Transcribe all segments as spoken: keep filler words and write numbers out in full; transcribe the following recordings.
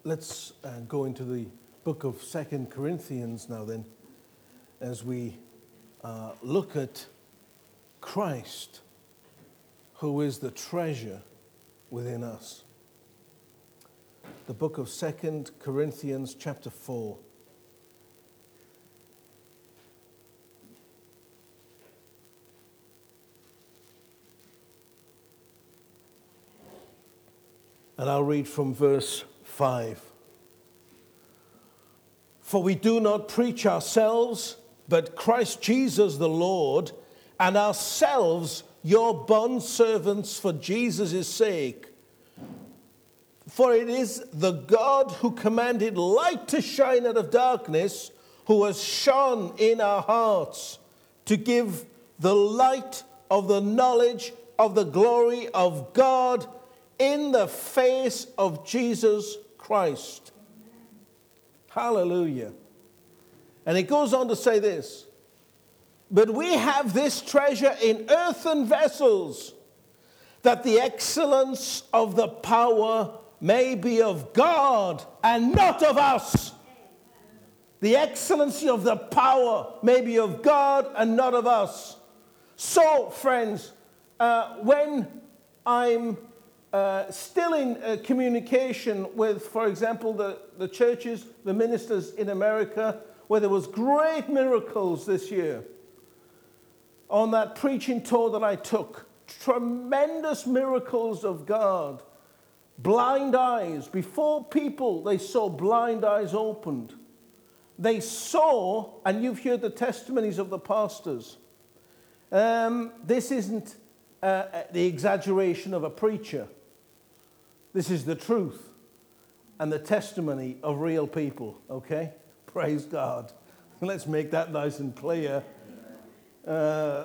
let's uh, go into the book of Second Corinthians now then, as we uh, look at Christ, who is the treasure within us. The book of Second Corinthians chapter four. And I'll read from verse five. For we do not preach ourselves, but Christ Jesus the Lord, and ourselves your bondservants for Jesus' sake. For it is the God who commanded light to shine out of darkness, who has shone in our hearts to give the light of the knowledge of the glory of God in the face of Jesus Christ. Hallelujah. And it goes on to say this. But we have this treasure in earthen vessels, that the excellence of the power may be of God and not of us. The excellency of the power may be of God and not of us. So, friends, uh, when I'm uh, still in uh, communication with, for example, the, the churches, the ministers in America, where there was great miracles this year, on that preaching tour that I took, tremendous miracles of God. Blind eyes. Before people, they saw blind eyes opened. They saw, and you've heard the testimonies of the pastors. Um, this isn't uh, the exaggeration of a preacher. This is the truth and the testimony of real people, okay? Praise God. Let's make that nice and clear. Uh,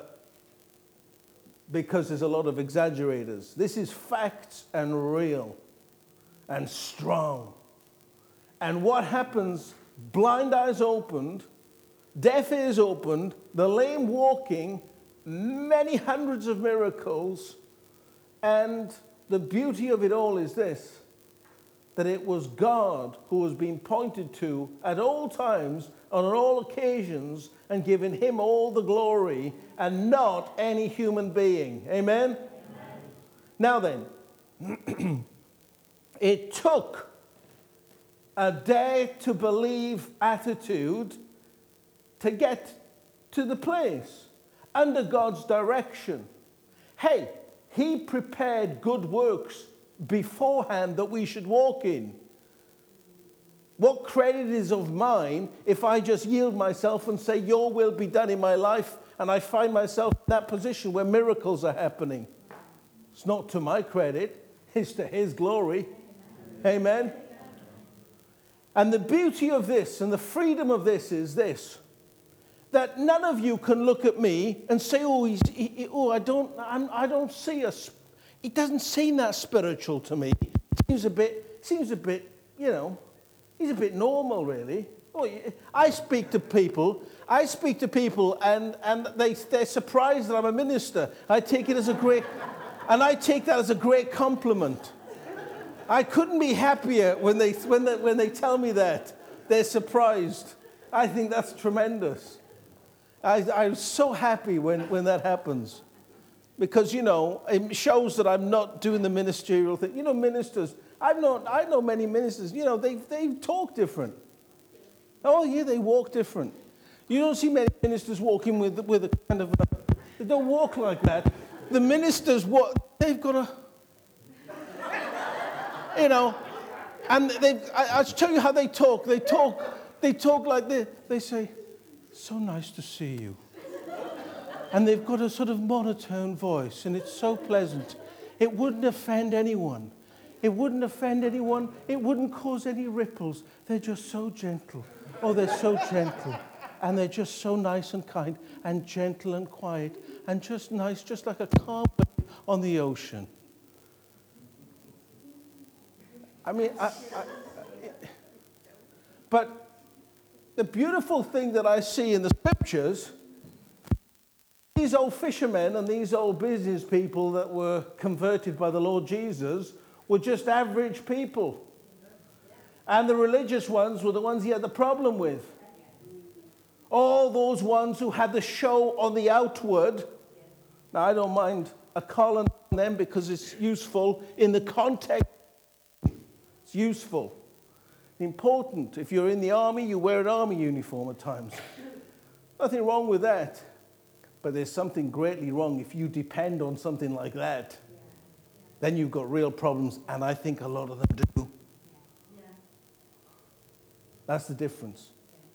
because there's a lot of exaggerators. This is facts and real and strong. And what happens, blind eyes opened, deaf ears opened, the lame walking, many hundreds of miracles. And the beauty of it all is this, that it was God who was being pointed to at all times, on all occasions, and giving him all the glory, and not any human being. Amen? Amen. Now then, it took a dare to believe attitude to get to the place under God's direction. Hey, he prepared good works beforehand that we should walk in. What credit is of mine if I just yield myself and say, your will be done in my life, and I find myself in that position where miracles are happening? It's not to my credit, it's to his glory. Amen? Amen. And the beauty of this and the freedom of this is this, that none of you can look at me and say, oh, he's, he, oh I don't I'm, I don't see a, it doesn't seem that spiritual to me. It seems a bit, seems a bit, you know, he's a bit normal, really. Oh, I speak to people, I speak to people, and, and they, they're surprised that I'm a minister. I take it as a great, and I take that as a great compliment. I couldn't be happier when they, when they, when they tell me that. They're surprised. I think that's tremendous. I, I'm so happy when, when that happens. Because, you know, it shows that I'm not doing the ministerial thing. You know, ministers, I've known, I know many ministers, you know, they, they talk different. Oh, yeah, they walk different. You don't see many ministers walking with, with a kind of, a, they don't walk like that. The ministers, what they've got a, you know, and they, I, I'll tell you how they talk. They talk, they talk like this. They say, so nice to see you. And they've got a sort of monotone voice, and it's so pleasant. It wouldn't offend anyone. It wouldn't offend anyone. It wouldn't cause any ripples. They're just so gentle. Oh, they're so gentle. And they're just so nice and kind and gentle and quiet and just nice, just like a calm wave on the ocean. I mean, I, I, I, but the beautiful thing that I see in the scriptures, these old fishermen and these old business people that were converted by the Lord Jesus were just average people. And the religious ones were the ones he had the problem with. All those ones who had the show on the outward. Now, I don't mind a collar on them because it's useful in the context. It's useful. Important. If you're in the army, you wear an army uniform at times. Nothing wrong with that. But there's something greatly wrong if you depend on something like that. Then you've got real problems, and I think a lot of them do. That's the difference.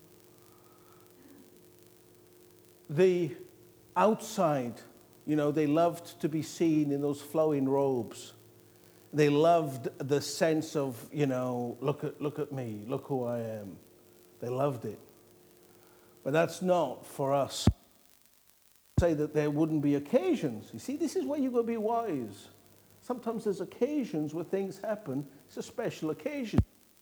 The outside, you know, they loved to be seen in those flowing robes. They loved the sense of, you know, look at look at me, look who I am. They loved it. But that's not for us. Say that there wouldn't be occasions. You see, this is where you've got to be wise. Sometimes there's occasions where things happen. It's a special occasion.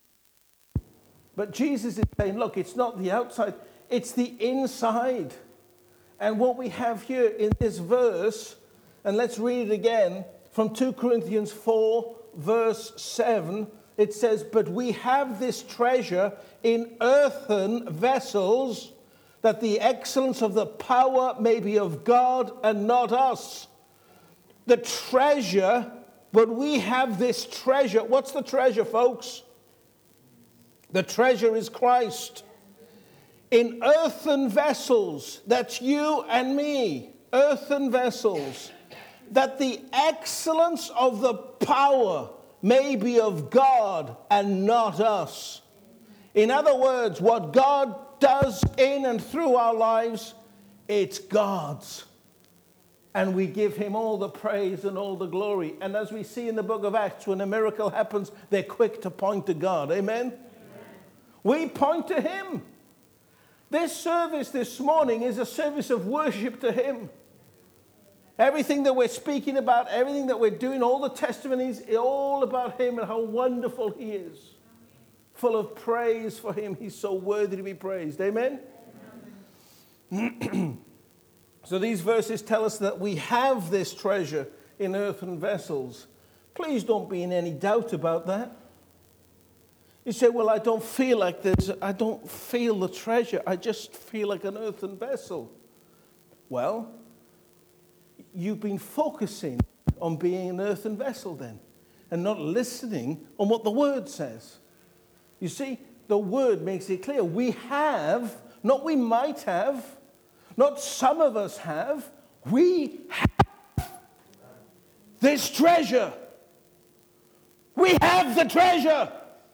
But Jesus is saying, look, it's not the outside, it's the inside. And what we have here in this verse, and let's read it again, from two Corinthians four, verse seven, it says, but we have this treasure in earthen vessels, that the excellence of the power may be of God and not us. The treasure, but we have this treasure. What's the treasure, folks? The treasure is Christ. In earthen vessels, that's you and me, earthen vessels, that the excellence of the power may be of God and not us. In other words, what God does in and through our lives, it's God's. And we give him all the praise and all the glory. And as we see in the book of Acts, when a miracle happens, they're quick to point to God. Amen? Amen. We point to him. This service this morning is a service of worship to him. Everything that we're speaking about, everything that we're doing, all the testimonies, is all about him and how wonderful he is. Full of praise for him. He's so worthy to be praised. Amen? Amen. So these verses tell us that we have this treasure in earthen vessels. Please don't be in any doubt about that. You say, well, I don't feel like this. I don't feel the treasure. I just feel like an earthen vessel. Well, you've been focusing on being an earthen vessel then, and not listening on what the Word says. You see, the Word makes it clear. We have, not we might have, not some of us have, we have this treasure. We have the treasure.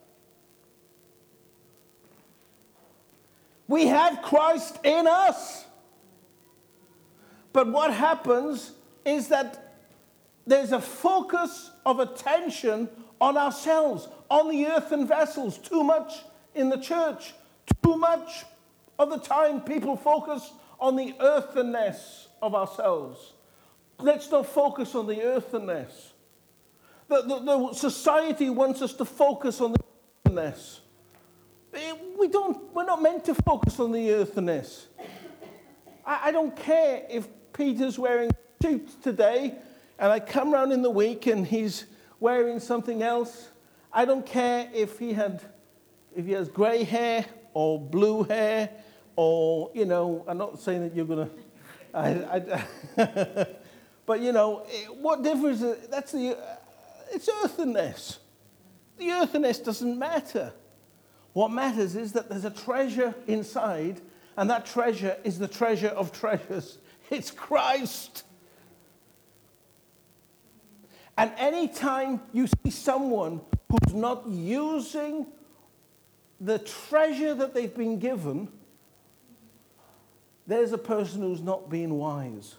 We have Christ in us. But what happens is that there's a focus of attention on ourselves, on the earthen vessels, too much in the church. Too much of the time people focus on the earthenness of ourselves. Let's not focus on the earthenness. The, the, the society wants us to focus on the earthenness. We don't, we're not meant to focus on the earthenness. I, I don't care if Peter's wearing a suit today and I come round in the week and he's wearing something else. I don't care if he had, if he has grey hair or blue hair or, you know, I'm not saying that you're going to, I, I, but, you know, what difference, is, that's the, it's earthenness. The earthenness doesn't matter. What matters is that there's a treasure inside, and that treasure is the treasure of treasures. It's Christ. And anytime you see someone who's not using the treasure that they've been given, there's a person who's not being wise.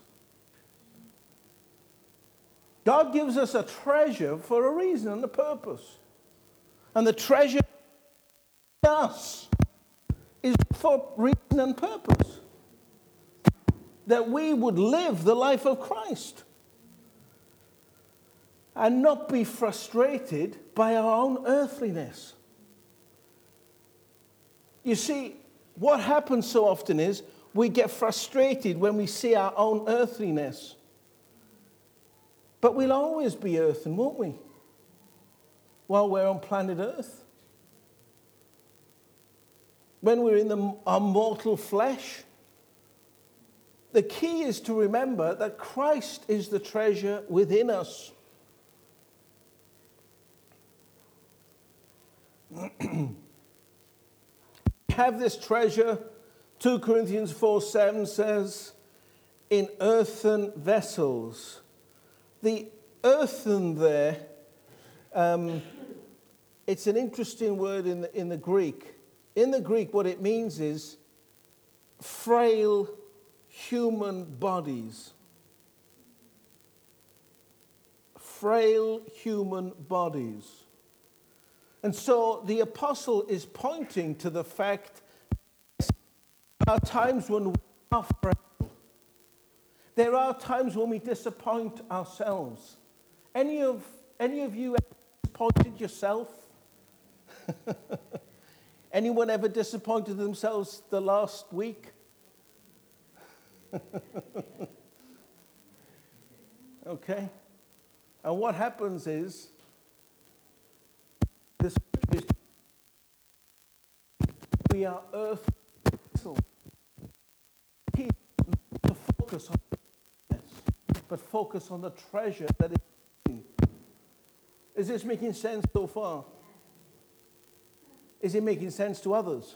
God gives us a treasure for a reason and a purpose. And the treasure in us is for reason and purpose. That we would live the life of Christ. And not be frustrated by our own earthliness. You see, what happens so often is we get frustrated when we see our own earthliness. But we'll always be earthen, won't we? While we're on planet Earth. when we're in the, our mortal flesh, the key is to remember that Christ is the treasure within us. We have this treasure, two Corinthians four seven says, in earthen vessels. The earthen there, um, it's an interesting word in the, in the Greek. In the Greek, what it means is frail human bodies. Frail human bodies. And so the apostle is pointing to the fact that there are times when we are frail. There are times when we disappoint ourselves. Any of, any of you ever disappointed yourself? Anyone ever disappointed themselves the last week? Okay. And what happens is, the scripture is, we are earth vessels. Key to focus on this, but focus on the treasure that is in. Is this making sense so far? Is it making sense to others?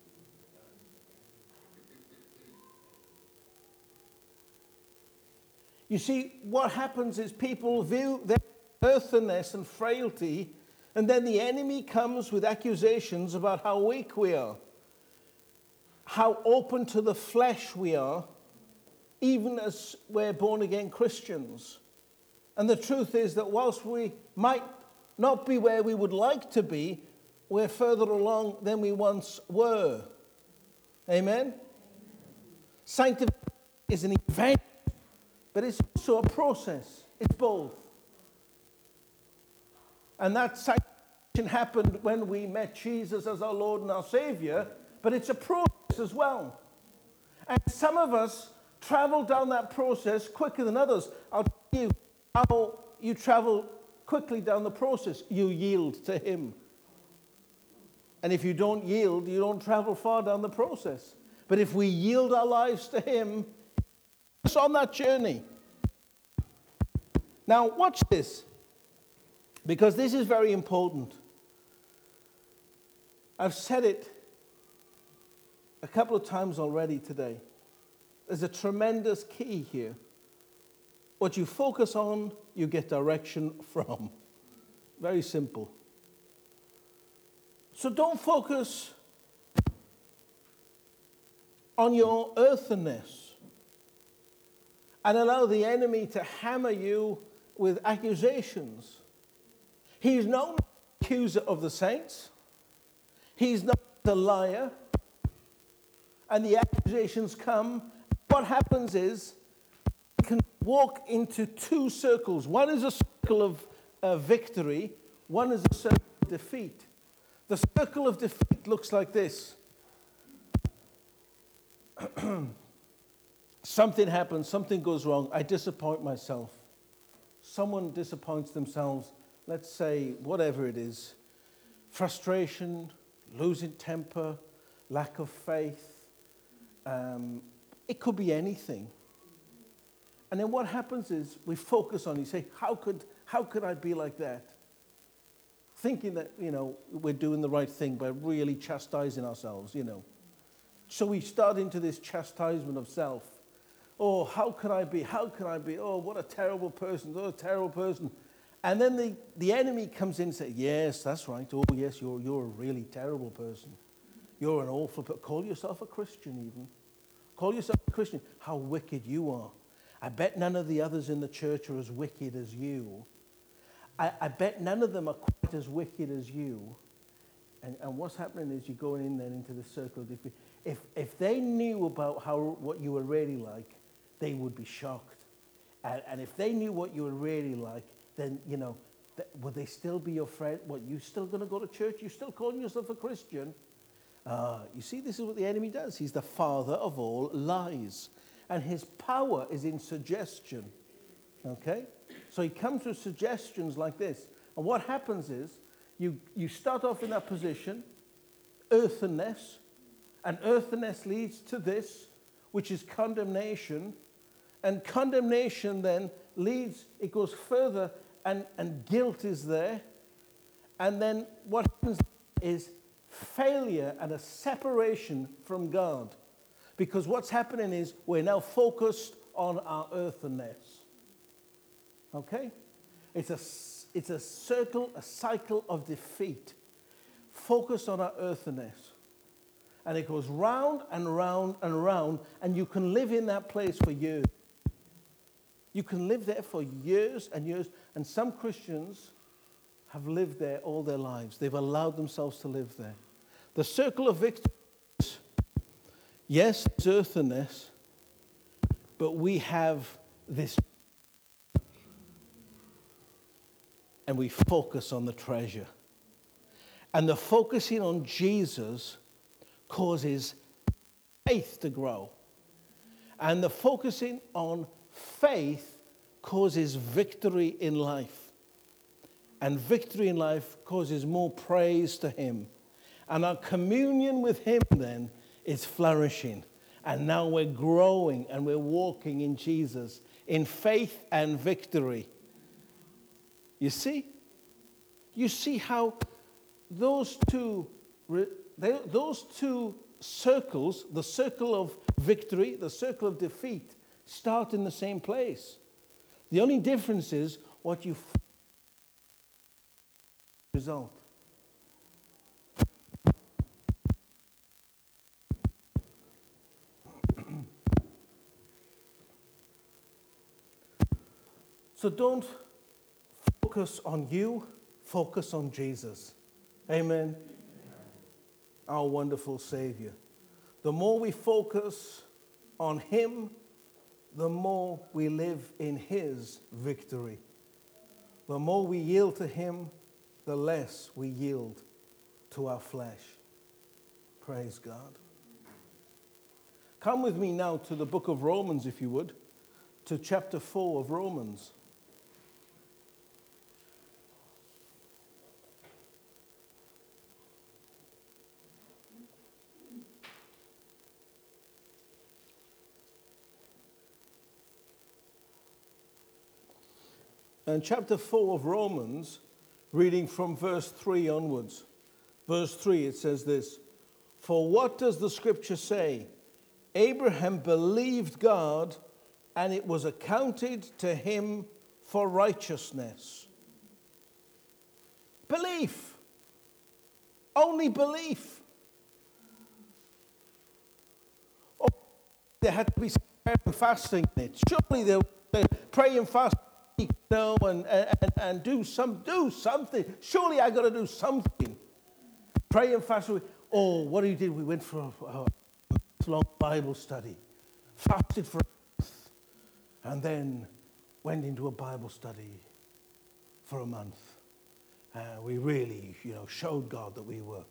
You see, what happens is people view their earthiness and frailty, and then the enemy comes with accusations about how weak we are, how open to the flesh we are, even as we're born-again Christians. And the truth is that whilst we might not be where we would like to be, we're further along than we once were. Amen? Sanctification is an event, but it's also a process. It's both. And that sanctification happened when we met Jesus as our Lord and our Savior, but it's a process as well. And some of us travel down that process quicker than others. I'll tell you how you travel quickly down the process. You yield to Him. And if you don't yield, you don't travel far down the process. But if we yield our lives to Him, it's on that journey. Now, watch this, because this is very important. I've said it a couple of times already today. There's a tremendous key here. What you focus on, you get direction from. Very simple. So don't focus on your earthenness and allow the enemy to hammer you with accusations. He's not the accuser of the saints. He's not the liar. And the accusations come. What happens is you can walk into two circles. One is a circle of uh, victory. One is a circle of defeat. The circle of defeat looks like this. Something happens, something goes wrong, I disappoint myself. Someone disappoints themselves, let's say, whatever it is. Frustration, losing temper, lack of faith. Um, it could be anything. And then what happens is we focus on, you say, how could, how could I be like that? Thinking that, you know, we're doing the right thing by really chastising ourselves, you know. So we start into this chastisement of self. Oh, how can I be? How can I be? Oh, what a terrible person. Oh, a terrible person. And then the, the enemy comes in and says, yes, that's right. Oh, yes, you're, you're a really terrible person. You're an awful person. Call yourself a Christian even. Call yourself a Christian. How wicked you are. I bet none of the others in the church are as wicked as you. I, I bet none of them are quite as wicked as you. And, and what's happening is you're going in then into the circle of defeat. If, if they knew about how what you were really like, they would be shocked. And, and if they knew what you were really like, then, you know, th- would they still be your friend? What, you still going to go to church? You still calling yourself a Christian? Uh, you see, this is what the enemy does. He's the father of all lies. And his power is in suggestion. Okay? So he comes with suggestions like this. And what happens is, you, you start off in that position, earthenness, And earthiness leads to this, which is condemnation. And condemnation then leads, it goes further, and, and guilt is there. And then what happens is failure and a separation from God. Because what's happening is we're now focused on our earthiness. Okay? It's a, it's a circle, a cycle of defeat. Focused on our earthiness. And it goes round and round and round, and you can live in that place for years. You can live there for years and years, and some Christians have lived there all their lives. They've allowed themselves to live there. The circle of victory, yes, it's earthiness, but we have this, and we focus on the treasure. And the focusing on Jesus causes faith to grow. And the focusing on faith causes victory in life. And victory in life causes more praise to Him. And our communion with Him then is flourishing. And now we're growing and we're walking in Jesus in faith and victory. You see? You see how those two, those two circles, the circle of victory, the circle of defeat, start in the same place. The only difference is what you result. So don't focus on you, focus on Jesus. Amen. Our wonderful Savior. The more we focus on Him, the more we live in His victory. The more we yield to Him, the less we yield to our flesh. Praise God. Come with me now to the book of Romans, if you would, to chapter four of Romans. And chapter four of Romans, reading from verse three onwards. Verse three, it says this: For what does the scripture say? Abraham believed God, and it was accounted to him for righteousness. Belief. Only belief. Oh, there had to be some prayer and fasting in it. Surely they were praying and fasting. You know, and, and, and do some do something. Surely I got to do something. Pray and fast. Oh, what we did, we went for a, a long Bible study, fasted for a month, and then went into a Bible study for a month. Uh, we really, you know, showed God that we were.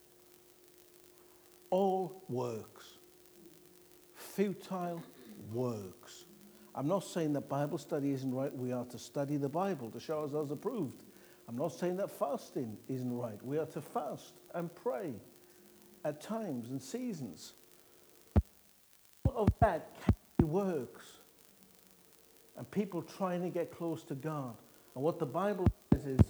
All works. Futile works. I'm not saying that Bible study isn't right. We are to study the Bible to show ourselves approved. I'm not saying that fasting isn't right. We are to fast and pray at times and seasons. All of that can be works. And people trying to get close to God. And what the Bible says is,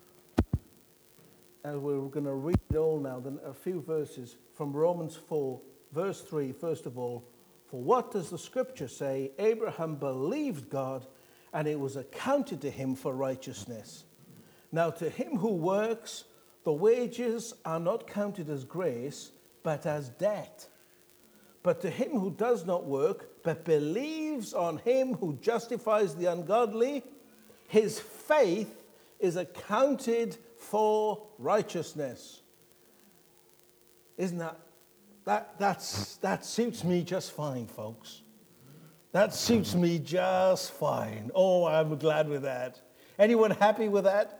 and we're going to read it all now, then a few verses from Romans four, verse three, first of all. For what does the scripture say? Abraham believed God, and it was accounted to him for righteousness. Now to him who works, the wages are not counted as grace, but as debt. But to him who does not work, but believes on him who justifies the ungodly, his faith is accounted for righteousness. Isn't that That, that's, that suits me just fine, folks. That suits me just fine. Oh, I'm glad with that. Anyone happy with that?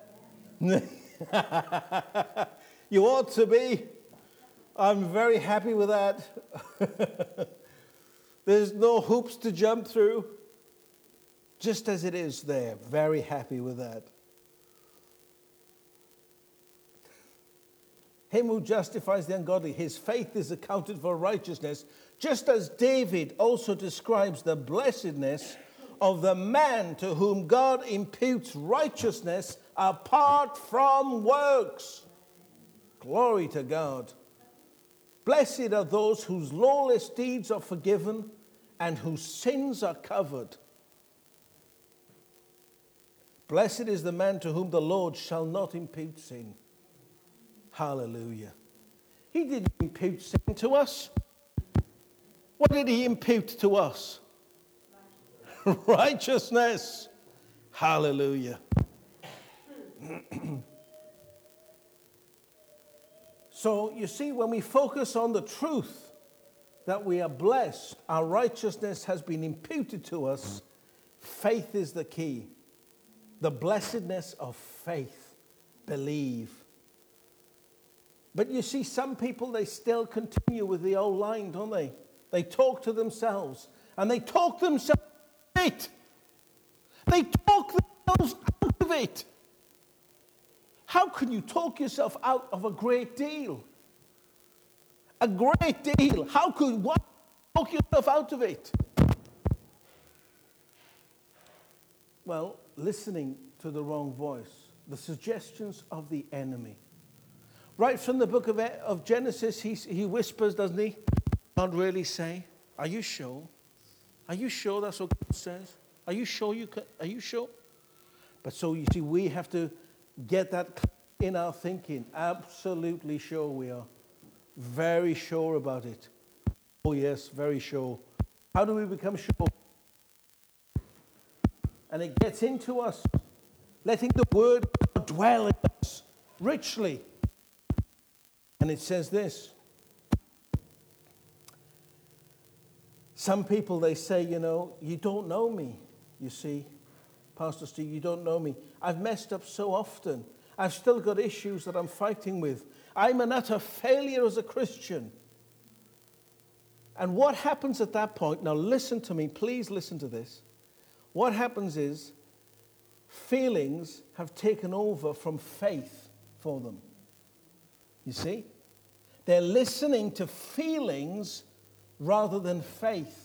You ought to be. I'm very happy with that. There's no hoops to jump through. Just as it is there. Very happy with that. him who justifies the ungodly. His faith is accounted for righteousness, just as David also describes the blessedness of the man to whom God imputes righteousness apart from works. Glory to God. Blessed are those whose lawless deeds are forgiven and whose sins are covered. Blessed is the man to whom the Lord shall not impute sin. Hallelujah. He didn't impute sin to us. What did he impute to us? Righteousness. Righteousness. Hallelujah. So, you see, when we focus on the truth that we are blessed, our righteousness has been imputed to us, faith is the key. The blessedness of faith. Believe. But you see, some people, they still continue with the old line, don't they? They talk to themselves. And they talk themselves out of it. They talk themselves out of it. How can you talk yourself out of a great deal? A great deal. How could one talk yourself out of it? Well, listening to the wrong voice. The suggestions of the enemy. Right from the book of, of Genesis, he, he whispers, doesn't he? God really say, are you sure? Are you sure that's what God says? Are you sure you can? Are you sure? But so you see, we have to get that in our thinking. Absolutely sure we are. Very sure about it. Oh yes, very sure. How do we become sure? And it gets into us. Letting the word dwell in us richly. And it says this. Some people, they say, you know, you don't know me, you see. Pastor Steve, you don't know me. I've messed up so often. I've still got issues that I'm fighting with. I'm an utter failure as a Christian. And what happens at that point, now listen to me, please listen to this. What happens is, feelings have taken over from faith for them. You see? They're listening to feelings rather than faith.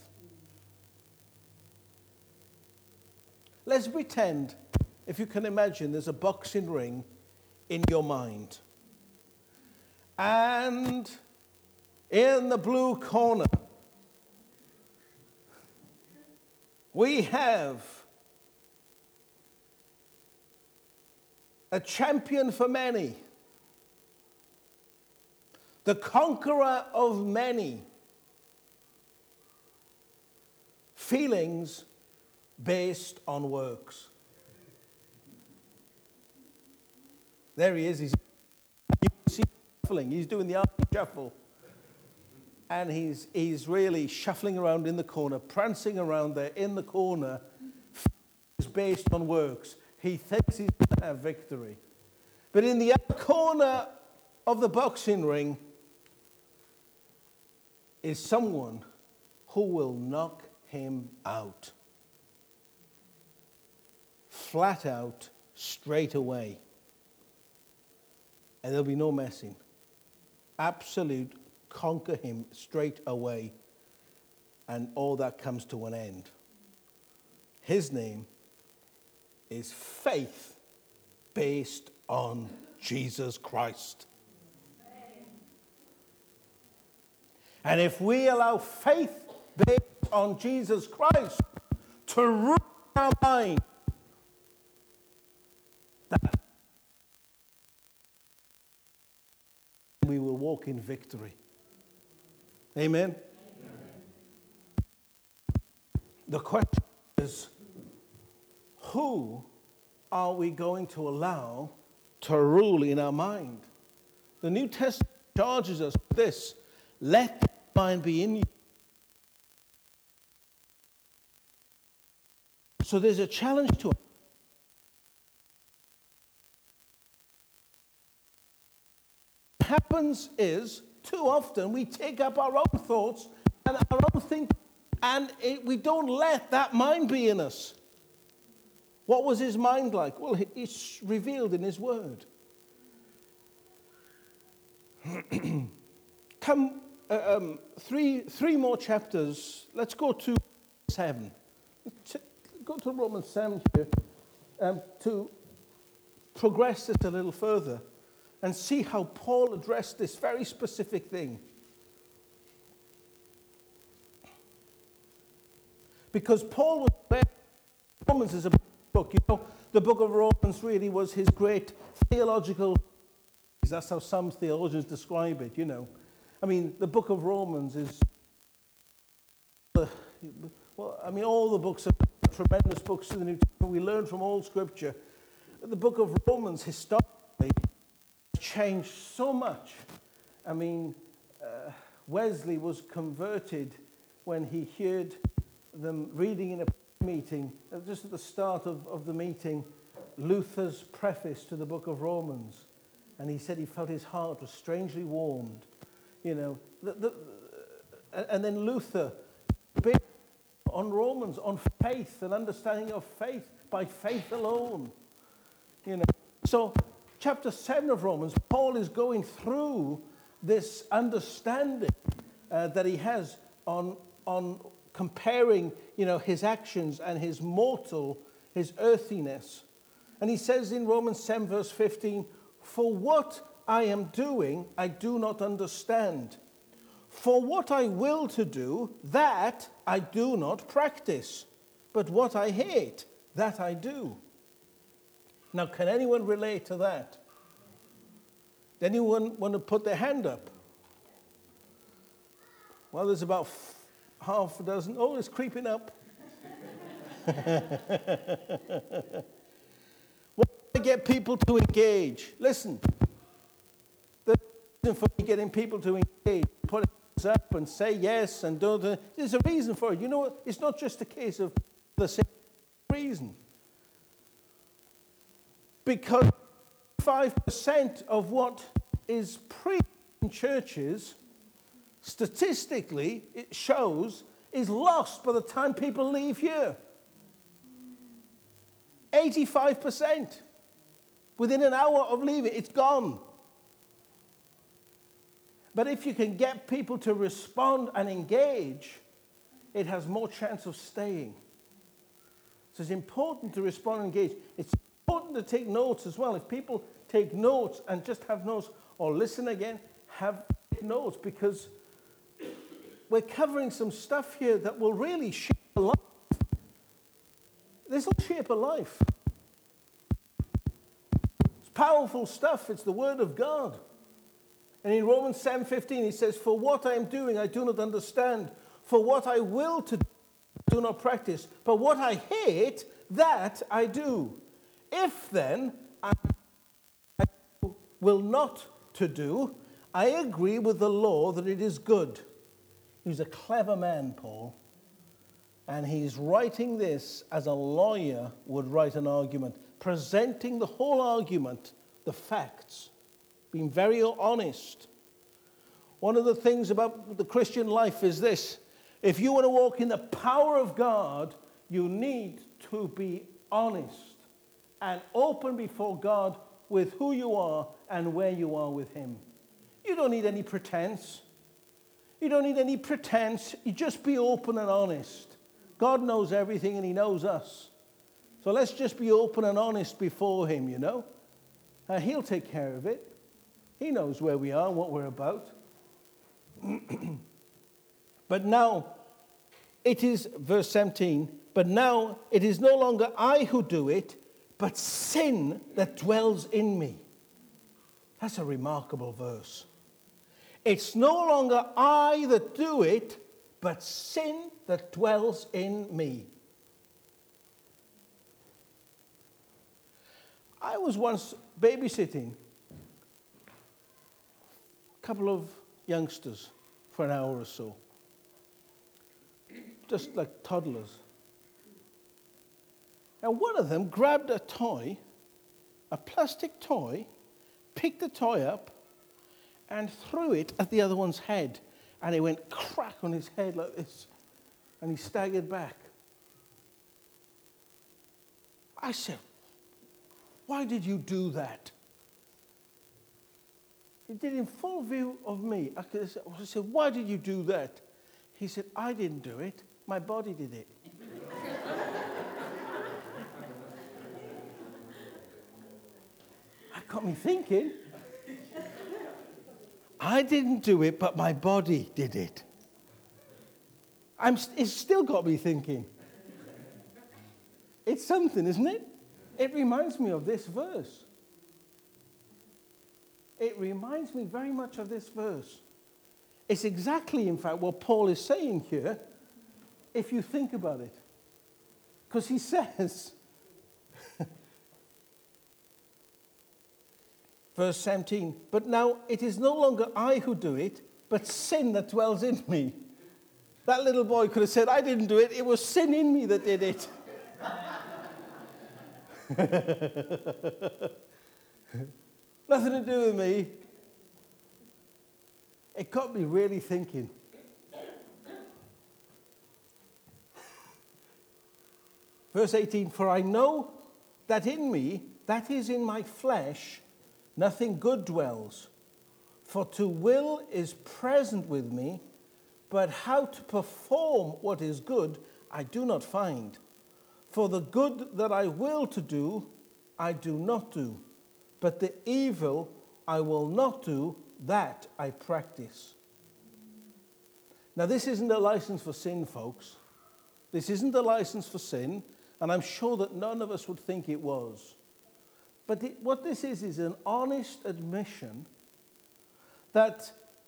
Let's pretend, if you can imagine, there's a boxing ring in your mind. And in the blue corner, we have a champion for many, the conqueror of many. Feelings based on works. There he is. He's, you can see him shuffling. He's doing the army shuffle. And he's, he's really shuffling around in the corner, prancing around there in the corner. Feelings based on works. He thinks he's going to have victory. But in the other corner of the boxing ring is someone who will knock him out. Flat out, straight away. And there'll be no messing. Absolute, conquer him straight away. And all that comes to an end. His name is faith based on Jesus Christ. And if we allow faith based on Jesus Christ to rule our mind, that we will walk in victory. Amen? Amen. The question is, who are we going to allow to rule in our mind? The New Testament charges us with this. Let the mind be in you. So there's a challenge to it. What happens is, too often, we take up our own thoughts and our own thinking, and it, we don't let that mind be in us. What was his mind like? Well, it's revealed in his word. Come, uh, um, three, three more chapters. Let's go to seven. Go to Romans seven here um, to progress this a little further and see how Paul addressed this very specific thing. Because Paul was aware Romans is a book. You know, the book of Romans really was his great theological. That's how some theologians describe it, you know. I mean, the book of Romans is, uh, well, I mean, all the books are tremendous books in the New Testament. We learn from all Scripture. The book of Romans historically changed so much. I mean, uh, Wesley was converted when he heard them reading in a meeting, just at the start of, of the meeting, Luther's preface to the book of Romans. And he said he felt his heart was strangely warmed. You know, the, the, and then Luther on Romans, on faith and understanding of faith, by faith alone. You know, so chapter seven of Romans, Paul is going through this understanding uh, that he has on on comparing, you know, his actions and his mortal, his earthiness. And he says in Romans seven, verse fifteen, "For what I am doing, I do not understand. For what I will to do, that I do not practice. But what I hate, that I do." Now, can anyone relate to that? Does anyone want to put their hand up? Well, there's about f- half a dozen. Oh, it's creeping up. What do I get people to engage? Listen, the reason for me getting people to engage, put it up and say yes and don't. Uh, there's a reason for it. You know what? It's not just a case of the same reason. Because five percent of what is preached in churches, statistically, it shows, is lost by the time people leave here. eighty-five percent. Within an hour of leaving, it's gone. But if you can get people to respond and engage, it has more chance of staying. So it's important to respond and engage. It's important to take notes as well. If people take notes and just have notes, or listen again, have notes, because we're covering some stuff here that will really shape a life. This will shape a life. It's powerful stuff. It's the Word of God. And in Romans seven fifteen, he says, "For what I am doing, I do not understand. For what I will to do, I do not practice. But what I hate, that I do. If then I will not to do, I agree with the law that it is good." He's a clever man, Paul. And he's writing this as a lawyer would write an argument, presenting the whole argument, the facts, being very honest. One of the things about the Christian life is this: if you want to walk in the power of God, you need to be honest and open before God with who you are and where you are with Him. You don't need any pretense. You don't need any pretense. You just be open and honest. God knows everything and He knows us. So let's just be open and honest before Him, you know. And He'll take care of it. He knows where we are and what we're about. But now, it is, verse seventeen, "But now it is no longer I who do it, but sin that dwells in me." That's a remarkable verse. It's no longer I that do it, but sin that dwells in me. I was once babysitting a couple of youngsters for an hour or so, just like toddlers. And one of them grabbed a toy, a plastic toy, picked the toy up, and threw it at the other one's head. And it went crack on his head like this. And he staggered back. I said, "Why did you do that?" He did in full view of me. I could say, I said, why did you do that? He said, I didn't do it. My body did it. That got me thinking. I didn't do it, but my body did it. I'm, it's still got me thinking. It's something, isn't it? It reminds me of this verse. It reminds me very much of this verse. It's exactly, in fact, what Paul is saying here, if you think about it. Because he says, verse seventeen, but now it is no longer I who do it, but sin that dwells in me. That little boy could have said, I didn't do it, it was sin in me that did it. Nothing to do with me. It got me really thinking. Verse eighteen, for I know that in me, that is in my flesh, nothing good dwells. For to will is present with me, but how to perform what is good I do not find. For the good that I will to do, I do not do. But the evil I will not do, that I practice. Now, this isn't a license for sin, folks. This isn't a license for sin, and I'm sure that none of us would think it was. But it, what this is, is an honest admission that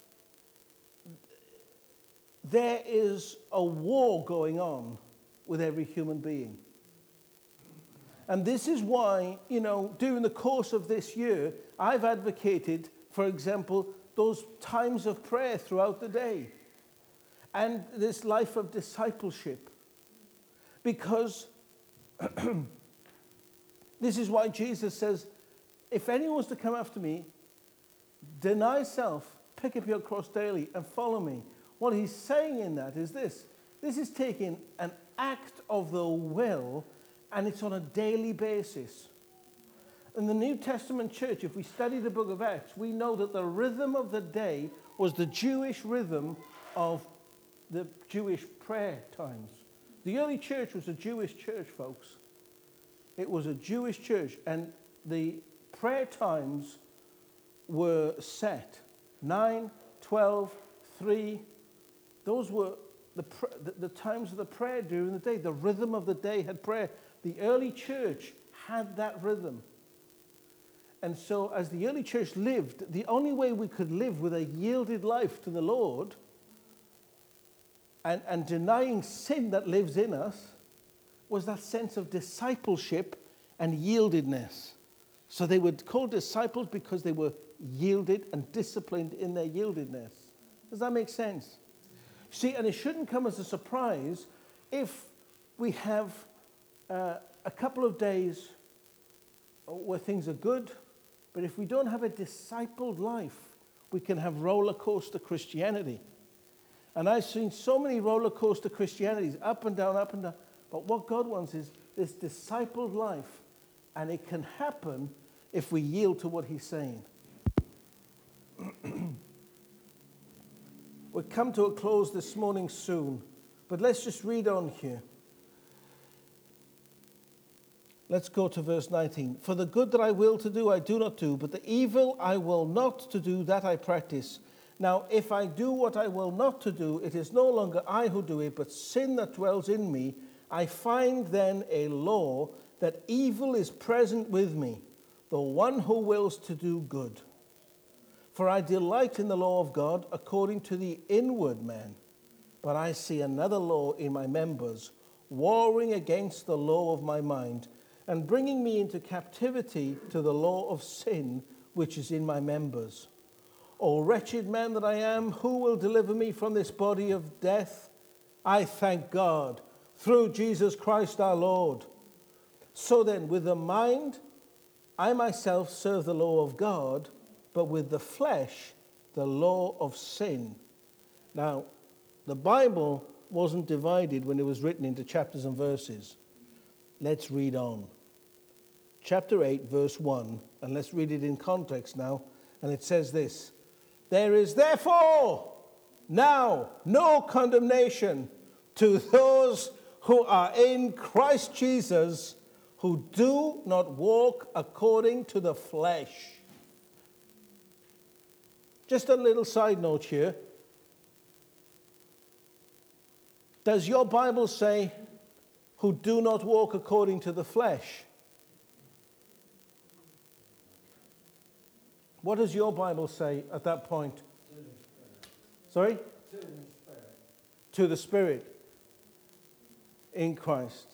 there is a war going on with every human being. And this is why, you know, during the course of this year, I've advocated, for example, those times of prayer throughout the day and this life of discipleship. Because this is why Jesus says, if anyone was to come after me, deny self, pick up your cross daily and follow me. What he's saying in that is this. This is taking an act of the will, and it's on a daily basis. In the New Testament church, if we study the book of Acts, we know that the rhythm of the day was the Jewish rhythm of the Jewish prayer times. The early church was a Jewish church, folks. It was a Jewish church, and the prayer times were set. nine, twelve, three. Those were the, the, the times of the prayer during the day. The rhythm of the day had prayer. The early church had that rhythm. And so as the early church lived, the only way we could live with a yielded life to the Lord and, and denying sin that lives in us was that sense of discipleship and yieldedness. So they were called disciples because they were yielded and disciplined in their yieldedness. Does that make sense? See, and it shouldn't come as a surprise if we have uh, a couple of days where things are good, but if we don't have a discipled life, we can have roller coaster Christianity. And I've seen so many roller coaster Christianities, up and down, up and down. But what God wants is this discipled life, and it can happen if we yield to what he's saying. We'll come to a close this morning soon, but let's just read on here. Let's go to verse nineteen. For the good that I will to do, I do not do, but the evil I will not to do, that I practice. Now, if I do what I will not to do, it is no longer I who do it, but sin that dwells in me. I find then a law that evil is present with me, the one who wills to do good. For I delight in the law of God according to the inward man, but I see another law in my members, warring against the law of my mind, and bringing me into captivity to the law of sin, which is in my members. O wretched man that I am, who will deliver me from this body of death? I thank God, through Jesus Christ our Lord. So then, with the mind, I myself serve the law of God, but with the flesh, the law of sin. Now, the Bible wasn't divided when it was written into chapters and verses. Let's read on. Chapter eight, verse one, and let's read it in context now, And it says this: there is therefore now no condemnation to those who are in Christ Jesus, who do not walk according to the flesh. Just a little side note here. Does your Bible say, who do not walk according to the flesh? What does your Bible say at that point? Sorry? To the Spirit. To the Spirit. In Christ.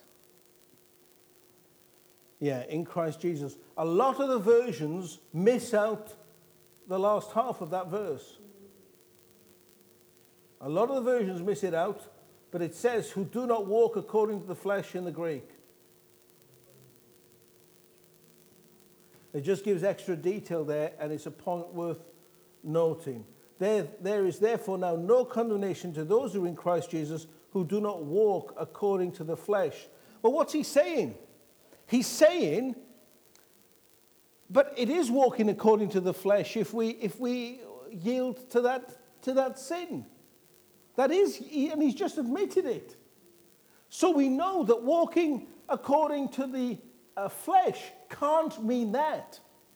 Yeah, in Christ Jesus. A lot of the versions miss out the last half of that verse. A lot of the versions miss it out, but it says, who do not walk according to the flesh in the Greek. It just gives extra detail there, and it's a point worth noting. There, there is therefore now no condemnation to those who are in Christ Jesus, who do not walk according to the flesh. Well, what's he saying? He's saying, but it is walking according to the flesh if we if we yield to that to that sin. That is, and he's just admitted it. So we know that walking according to the uh, flesh can't mean that.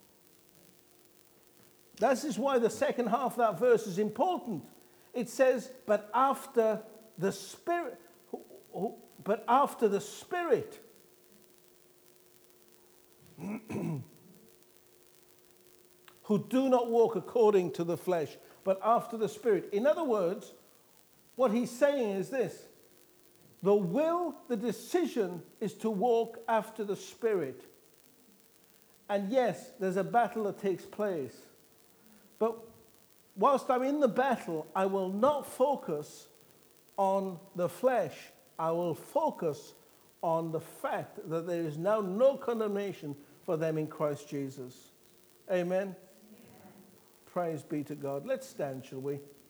This is why the second half of that verse is important. It says, but after the Spirit, but after the Spirit. Who do not walk according to the flesh, but after the Spirit. In other words, what he's saying is this: the will, the decision is to walk after the Spirit. And yes, there's a battle that takes place. But whilst I'm in the battle, I will not focus on the flesh. I will focus on the fact that there is now no condemnation for them in Christ Jesus. Amen? Amen. Praise be to God. Let's stand, shall we?